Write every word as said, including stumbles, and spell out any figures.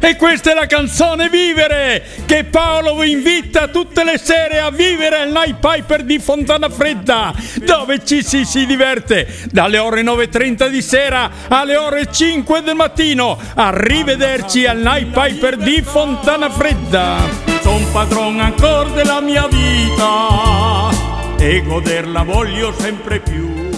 E questa è la canzone Vivere, che Paolo vi invita tutte le sere a vivere al Night Piper di Fontana Fredda, dove ci si, si diverte dalle ore nove e trenta di sera alle ore cinque del mattino. Arrivederci al Night Piper di Fontana Fredda. Son padron ancora della mia vita e goderla voglio sempre più.